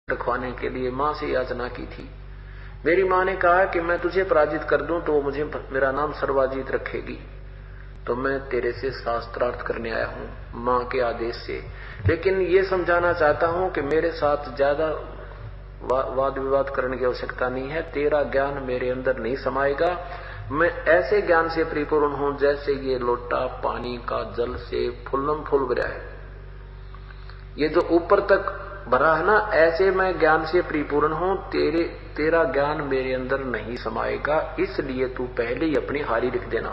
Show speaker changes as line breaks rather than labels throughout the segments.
रखवाने के लिए मां से याचना की थी। मेरी मां ने कहा कि मैं तुझे पराजित कर दूं तो मुझे मेरा नाम सर्वाजीत रखेगी, तो मैं तेरे से शास्त्रार्थ करने आया हूं मां के आदेश से। लेकिन ये समझाना चाहता हूं कि मेरे साथ ज्यादा वाद विवाद करने की आवश्यकता नहीं है। तेरा ज्ञान मेरे अंदर नहीं समाएगा। मैं ऐसे ज्ञान से परिपूर्ण हूं जैसे ये लोटा पानी का जल से फुल्लम फुल भरा है। ये जो ऊपर तक भरा है ना, ऐसे मैं ज्ञान से परिपूर्ण हूं। तेरा ज्ञान मेरे अंदर नहीं समाएगा, इसलिए तू पहले ही अपनी हारी लिख देना।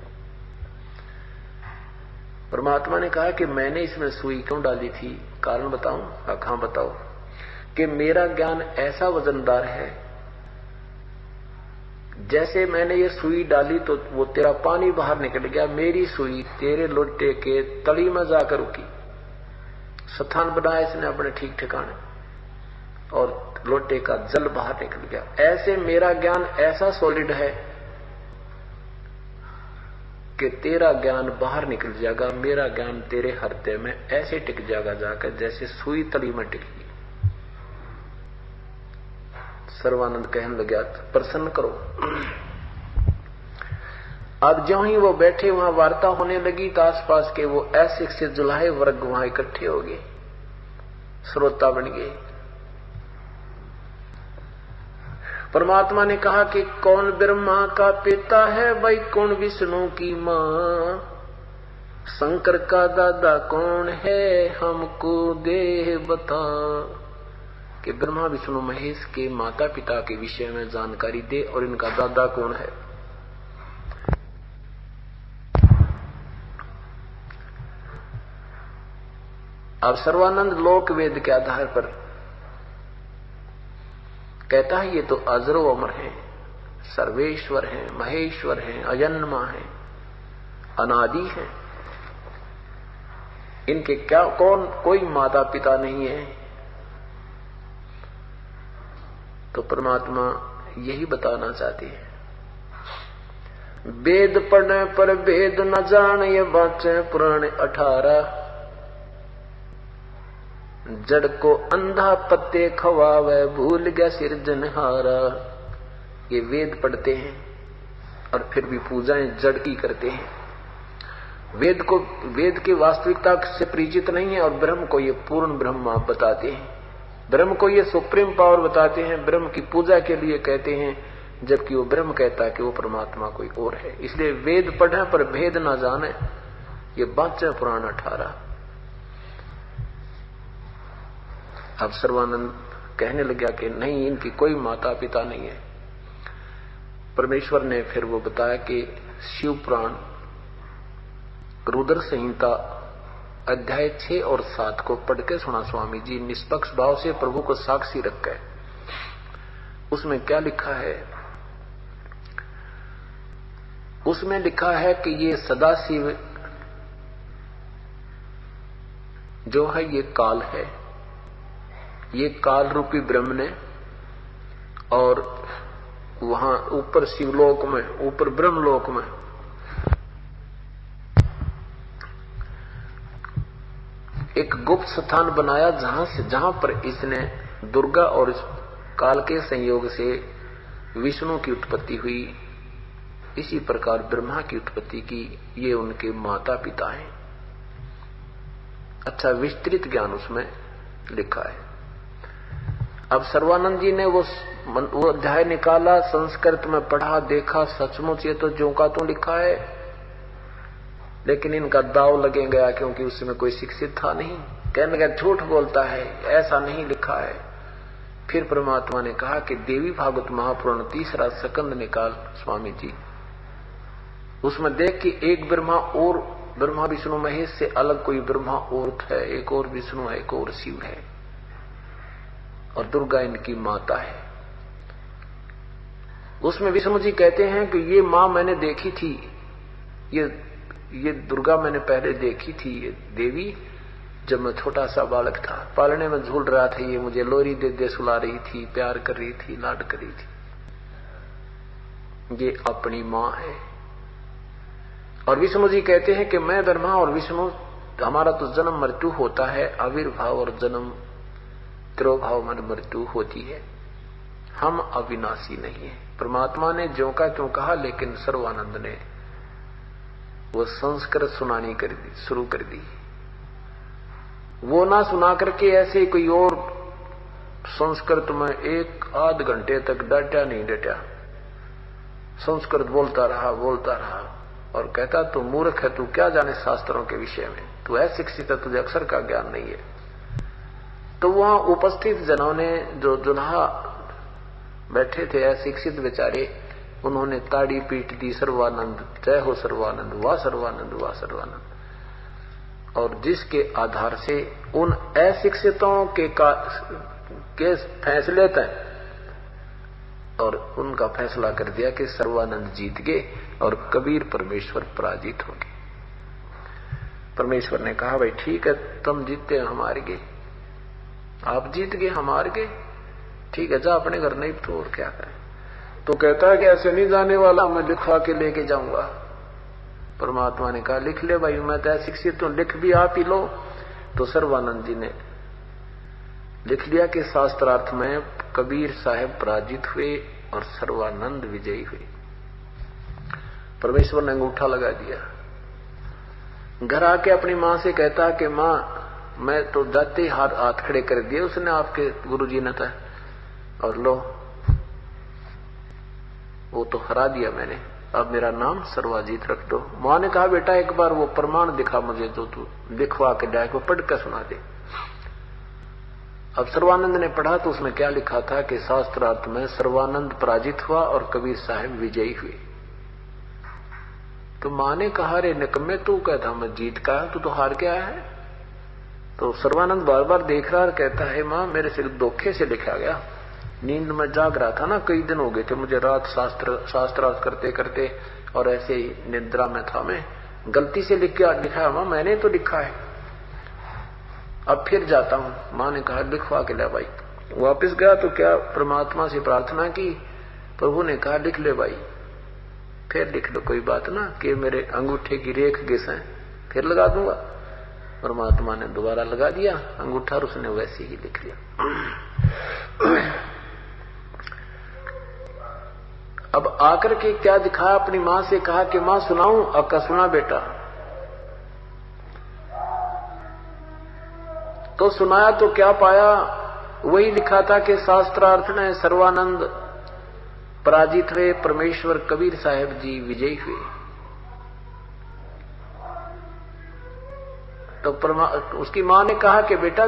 परमात्मा ने कहा कि मैंने इसमें सुई क्यों डाली थी, कारण बताऊं? हाँ बताओ। कि मेरा ज्ञान ऐसा वजनदार है, जैसे मैंने ये सुई डाली तो वो तेरा पानी बाहर निकल गया, मेरी सुई तेरे लोटे के तली में जाकर रुकी। स्थान बनाया इसने अपने ठीक ठिकाने और लोटे का जल बाहर निकल गया। ऐसे मेरा ज्ञान ऐसा सॉलिड है कि तेरा ज्ञान बाहर निकल जाएगा, मेरा ज्ञान तेरे हृदय में ऐसे टिक जाएगा जाकर जैसे सुई तली में टिकी। सर्वानंद कहने लगा प्रसन्न करो। अब ज्यों ही वो बैठे वहां वार्ता होने लगी तो आसपास के वो अशिक्षित जुलाहे वर्ग वहां इकट्ठे हो गए, श्रोता बन गए। परमात्मा ने कहा कि कौन ब्रह्मा का पिता है भाई, कौन विष्णु की मां, शंकर का दादा कौन है हमको दे बता। कि ब्रह्मा विष्णु महेश के माता पिता के विषय में जानकारी दे और इनका दादा कौन है। अब सर्वानंद लोक वेद के आधार पर कहता है ये तो अजरो अमर है, सर्वेश्वर है, महेश्वर है, अजन्मा है, अनादि है। इनके क्या कौन कोई माता पिता नहीं है। तो परमात्मा यही बताना चाहते हैं, वेद पढ़ने पर वेद न जान ये बातें पुराण 18। जड़ को अंधा पत्ते खवावे भूल गया सिरजनहारा। ये वेद पढ़ते हैं और फिर भी पूजाएं जड़ की करते हैं। वेद की वास्तविकता से परिचित नहीं है और ब्रह्म को ये पूर्ण ब्रह्म आप बताते हैं। ब्रह्म को ये सुप्रीम पावर बताते हैं, ब्रह्म की पूजा के लिए कहते हैं, जबकि वो ब्रह्म कहता है कि वो परमात्मा कोई और है। इसलिए वेद पढ़े पर भेद ना जाने, ये बातें पुराण 18। अब सर्वानंद कहने लगा कि नहीं, इनकी कोई माता पिता नहीं है। परमेश्वर ने फिर वो बताया कि शिव पुराण रुद्र संहिता अध्याय 6 और 7 को पढ़ के सुना स्वामी जी, निष्पक्ष भाव से प्रभु को साक्षी रख के। उसमें क्या लिखा है? उसमें लिखा है कि ये सदाशिव जो है ये काल है, ये काल रूपी ब्रह्म ने, और वहां ऊपर शिवलोक में, ऊपर ब्रह्मलोक में एक गुप्त स्थान बनाया, जहां पर इसने दुर्गा और इस काल के संयोग से विष्णु की उत्पत्ति हुई। इसी प्रकार ब्रह्मा की उत्पत्ति की। ये उनके माता पिता हैं। अच्छा विस्तृत ज्ञान उसमें लिखा है। अब सर्वानंद जी ने वो अध्याय निकाला, संस्कृत में पढ़ा, देखा, सचमुच ये तो ज्यों का त्यों लिखा है, लेकिन इनका दाव लगे गया क्योंकि उसमें कोई शिक्षित था नहीं। कहने लगा झूठ बोलता है, ऐसा नहीं लिखा है। फिर परमात्मा ने कहा कि देवी भागवत महापुराण 3रा स्कंद निकाल स्वामी जी, उसमें देख कि एक ब्रह्मा और ब्रह्मा विष्णु महेश से अलग कोई ब्रह्मा और है, एक और विष्णु है, एक और शिव है, और दुर्गा इनकी माता है। उसमें विष्णु जी कहते हैं कि ये मां मैंने देखी थी, ये दुर्गा मैंने पहले देखी थी, ये देवी जब मैं छोटा सा बालक था, पालने में झूल रहा था, ये मुझे लोरी दे दे सुला रही थी, प्यार कर रही थी, लाड कर रही थी। ये अपनी मां है। और विष्णु जी कहते हैं कि मैं ब्रह्मा और विष्णु, हमारा तो जन्म मृत्यु होता है, आविर्भाव और जन्म तिरोभाव मन मृत्यु होती है। हम अविनाशी नहीं है। परमात्मा ने ज्यों का त्यों कहा, लेकिन सर्वानंद ने वो संस्कृत सुनानी शुरू कर दी। वो ना सुना करके ऐसे कोई और संस्कृत में 1-8 घंटे तक डटा नहीं डटा, संस्कृत बोलता रहा और कहता तू मूर्ख है, तू क्या जाने शास्त्रों के विषय में, तू अशिक्षित है, तुझे अक्षर का ज्ञान नहीं है। तो वहां उपस्थित जनों ने, जो जुल्हा बैठे थे अशिक्षित बेचारे, उन्होंने ताड़ी पीट दी, सर्वानंद, जय हो सर्वानंद, वाह सर्वानंद, वाह सर्वानंद। और जिसके आधार से उन अशिक्षितों के फैसले तय और उनका फैसला कर दिया कि सर्वानंद जीत गए और कबीर परमेश्वर पराजित हो गए। परमेश्वर ने कहा भाई ठीक है, तुम जीतते हम हार गए, आप जीत गए हम हार गए, ठीक है जा अपने घर, नहीं तो और क्या करें। तो कहता है कि ऐसे नहीं जाने वाला, मैं लिखवा के लेके जाऊंगा। परमात्मा ने कहा लिख ले भाई, मैं तो शिक्षित हूं, लिख भी आप ही लो। तो सर्वानंद जी ने लिख लिया कि शास्त्रार्थ में कबीर साहब पराजित हुए और सर्वानंद विजयी हुए। परमेश्वर ने अंगूठा लगा दिया। घर आके अपनी मां से कहता कि मां मैं तो जाते ही हाथ खड़े कर दिए उसने, आपके गुरुजी ने था, और लो वो तो हरा दिया मैंने, अब मेरा नाम सर्वाजीत रख दो। मां ने कहा बेटा एक बार वो प्रमाण दिखा मुझे, जो तू लिखवा के डायक को पढ़ कर सुना दे। अब सर्वानंद ने पढ़ा तो उसमें क्या लिखा था कि शास्त्रार्थ में सर्वानंद पराजित हुआ और कबीर साहब विजयी हुए। तो मां ने कहा रे निकम्मे, तू कहता मैं जीत का, तू तो हार के आया है। तो सर्वानंद बार बार देख रहा और कहता है मां मेरे से धोखे से लिखा गया, नींद में जाग रहा था ना, कई दिन हो गए थे मुझे, रात शास्त्रार्थ करते करते और ऐसे ही निद्रा में था, मैं गलती से लिखा मां, मैंने तो लिखा है, अब फिर जाता हूं। मां ने कहा लिखवा के ले भाई। वापस गया तो क्या परमात्मा से प्रार्थना की, प्रभु ने कहा लिख ले भाई, फिर लिख लो, कोई बात ना कि मेरे अंगूठे की रेख घिस है, फिर लगा दूंगा। परमात्मा ने दोबारा लगा दिया अंगूठा और उसने वैसे ही लिख लिया। अब आकर के क्या दिखाया, अपनी मां से कहा कि मां सुनाऊं? अक्का सुना बेटा। तो सुनाया तो क्या पाया, वही लिखा था कि शास्त्रार्थ ने सर्वानंद पराजित हुए, परमेश्वर कबीर साहब जी विजयी हुए। तो उसकी मां ने कहा कि बेटा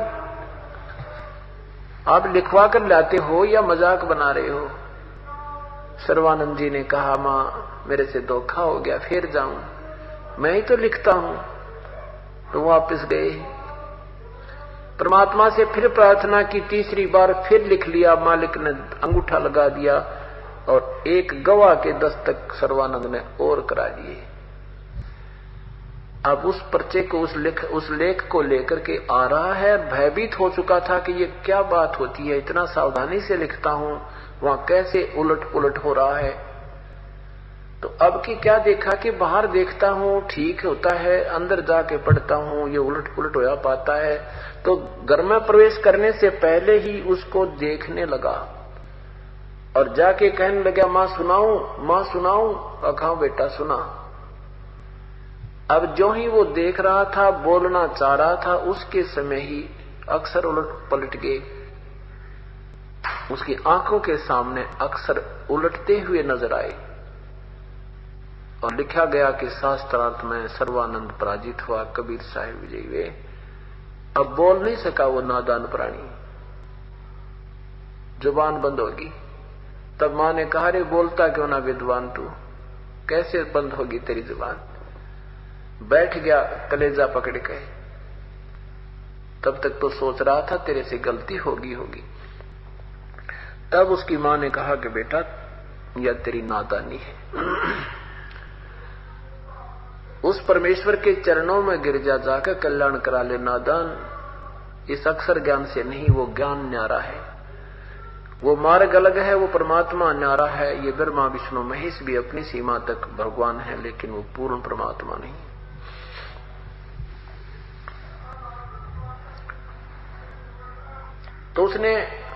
आप लिखवा कर लाते हो या मजाक बना रहे हो? सर्वानंद जी ने कहा मां मेरे से धोखा हो गया, फिर जाऊं, मैं ही तो लिखता हूं। तो वापस गए, परमात्मा से फिर प्रार्थना की, तीसरी बार फिर लिख लिया, मालिक ने अंगूठा लगा दिया और एक गवाह के दस्तक सर्वानंद ने और करा दिए। अब उस पर्चे को, उस लेख को लेकर के आ रहा है, भयभीत हो चुका था कि ये क्या बात होती है, इतना सावधानी से लिखता हूं, वहां कैसे उलट पुलट हो रहा है। तो अब की क्या देखा कि बाहर देखता हूं ठीक होता है, अंदर जाके पढ़ता हूं ये उलट पुलट होया पाता है। तो घर में प्रवेश करने से पहले ही उसको देखने लगा और जाके कहने लगा मां सुनाऊं, मां सुनाऊं? कहा बेटा सुना। अब जो ही वो देख रहा था, बोलना चाह रहा था, उसके समय ही अक्षर उलट पलट गए, उसकी आंखों के सामने अक्षर उलटते हुए नजर आए और लिखा गया कि शास्त्रार्थ में सर्वानंद पराजित हुआ, कबीर साहब विजयी हुए। अब बोल नहीं सका वो नादान प्राणी, जुबान बंद होगी। तब मां ने कहा रे बोलता क्यों ना विद्वान तू, कैसे बंद होगी तेरी जुबान? बैठ गया कलेजा पकड़ के, तब तक तो सोच रहा था तेरे से गलती होगी। तब उसकी मां ने कहा कि बेटा यह तेरी नादानी है, उस परमेश्वर के चरणों में गिर जाकर कल्याण करा ले। नादान इस अक्षर ज्ञान से नहीं, वो ज्ञान न्यारा है, वो मार्ग अलग है, वो परमात्मा न्यारा है। ये ब्रह्मा विष्णु महेश भी अपनी सीमा तक भगवान है, लेकिन वो पूर्ण परमात्मा नहीं। तो उसने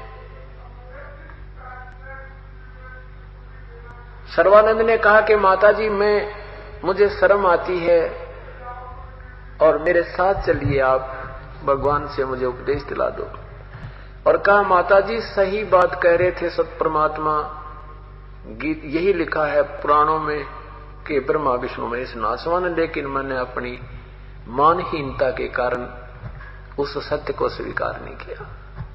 सर्वानंद ने कहा कि माताजी मुझे शर्म आती है और मेरे साथ चलिए, आप भगवान से मुझे उपदेश दिला दो। और कहा माताजी सही बात कह रहे थे सत परमात्मा, गीत यही लिखा है पुराणों में कि ब्रह्मा विष्णु महेश नासवान, लेकिन मैंने अपनी मानहीनता के कारण उस सत्य को स्वीकार नहीं किया,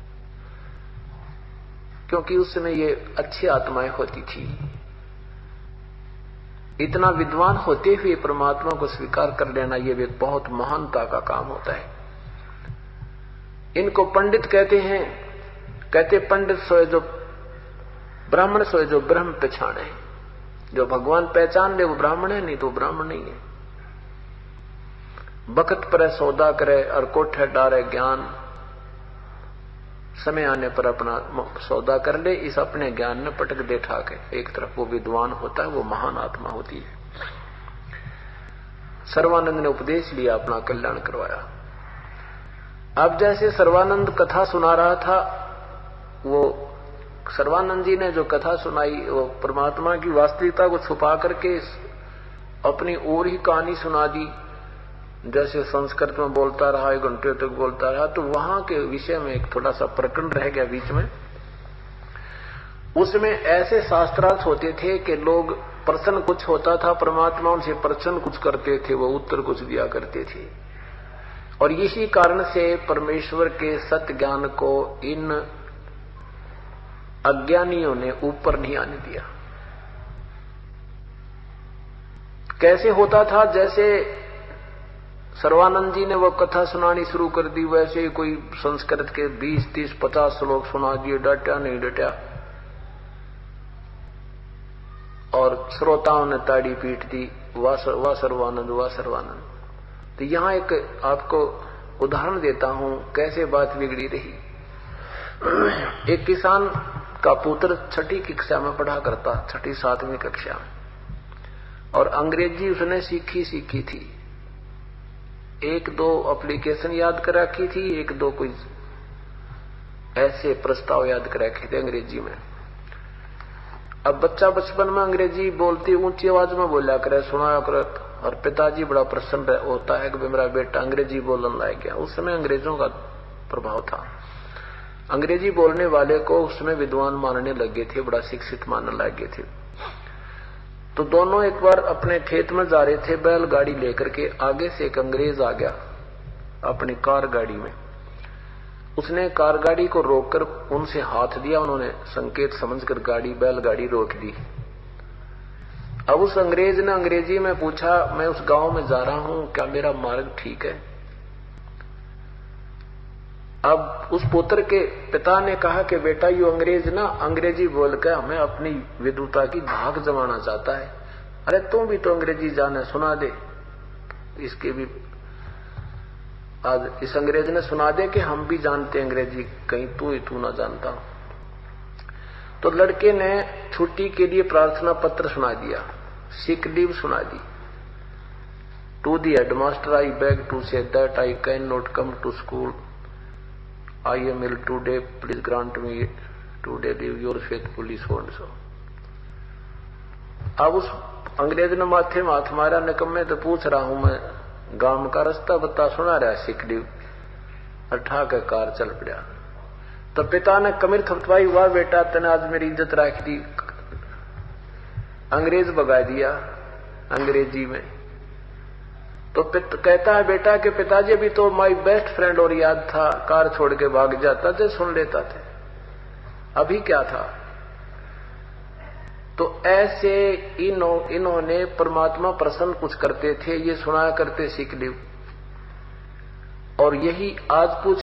क्योंकि उस समय ये अच्छी आत्माएं होती थी। इतना विद्वान होते हुए परमात्मा को स्वीकार कर लेना ये भी बहुत महानता का काम होता है। इनको पंडित कहते हैं। कहते पंडित सोए जो ब्राह्मण सोए जो ब्रह्म पहचाने। जो भगवान पहचान ले वो ब्राह्मण है, नहीं तो ब्राह्मण नहीं है। बखत पर सौदा करे और कोठे डारे ज्ञान, समय आने पर अपना सौदा कर ले, इस अपने ज्ञान में पटक दे ठाके एक तरफ, वो विद्वान होता है, वो महान आत्मा होती है। सर्वानंद ने उपदेश लिया, अपना कल्याण करवाया। अब जैसे सर्वानंद कथा सुना रहा था, वो सर्वानंद जी ने जो कथा सुनाई वो परमात्मा की वास्तविकता को छुपा करके अपनी और ही कहानी सुना दी। जैसे संस्कृत में बोलता रहा, 1 घंटे तक बोलता रहा, तो वहां के विषय में एक थोड़ा सा प्रकरण रह गया बीच में। उसमें ऐसे शास्त्रार्थ होते थे कि लोग प्रश्न कुछ होता था, परमात्मा उनसे प्रश्न कुछ करते थे, वो उत्तर कुछ दिया करते थे। और इसी कारण से परमेश्वर के सत्य ज्ञान को इन अज्ञानियों ने ऊपर नहीं आने दिया। कैसे होता था, जैसे सर्वानंद जी ने वो कथा सुनानी शुरू कर दी, वैसे ही कोई संस्कृत के 20, 30, 50 श्लोक सुना दिए, डटा नहीं डटा, और श्रोताओं ने ताड़ी पीट दी, वाह सर्वानंद वाह सर्वानंद। तो यहां एक आपको उदाहरण देता हूं कैसे बात बिगड़ी रही। एक किसान का पुत्र 6ठी कक्षा में पढ़ा करता, 6ठी 7वीं कक्षा में, और अंग्रेजी उसने सीखी थी। 1-2 एप्लीकेशन याद कर रखी थी, 1-2 कोई ऐसे प्रस्ताव याद कर रखे थे अंग्रेजी में। अब बच्चा बचपन में अंग्रेजी बोलती ऊंची आवाज में बोला करे, सुनाया करे, और पिताजी बड़ा प्रसन्न होता है कि मेरा बेटा अंग्रेजी बोलने लायक गया। उस समय अंग्रेजों का प्रभाव था, अंग्रेजी बोलने वाले को उसमें विद्वान मानने लगे थे, बड़ा शिक्षित मानने लगे थे। तो दोनों एक बार अपने खेत में जा रहे थे बैलगाड़ी लेकर के, आगे से एक अंग्रेज आ गया अपनी कार गाड़ी में। उसने कार गाड़ी को रोककर उनसे हाथ दिया, उन्होंने संकेत समझकर बैलगाड़ी रोक दी। अब उस अंग्रेज ने अंग्रेजी में पूछा, मैं उस गांव में जा रहा हूं, क्या मेरा मार्ग ठीक है? अब उस पुत्र के पिता ने कहा कि बेटा ये अंग्रेज ना अंग्रेजी बोलकर हमें अपनी विद्वता की धाक जमाना चाहता है। अरे तुम भी तो अंग्रेजी जाने, सुना दे इसके भी। आज इस अंग्रेज ने सुना दे कि हम भी जानते अंग्रेजी, कहीं तू ना जानता। तो लड़के ने छुट्टी के लिए प्रार्थना पत्र सुना दिया, सिक लीव सुना दी। To the headmaster I beg to say that I can not come to school, I am ill today, please grant me today leave your faithfully so and so। अब उस अंग्रेज ने माथे में हाथ मारा, निकम्मे तो पूछ रहा हूं मैं, गांव का रास्ता बता, सुना रहा सिक लीव, अठा के कार चल पड़ा। तो पिता ने कमर थपथपाई, वाह बेटा तने आज मेरी इज्जत रख दी, अंग्रेज भगा दिया अंग्रेजी में। तो कहता है बेटा कि पिताजी भी तो माई बेस्ट फ्रेंड और याद था, कार छोड़ के भाग जाता थे, सुन लेता थे, अभी क्या था। तो ऐसे इन्होंने परमात्मा प्रसन्न कुछ करते थे, ये सुनाया करते सीख ली। और यही आज पूछ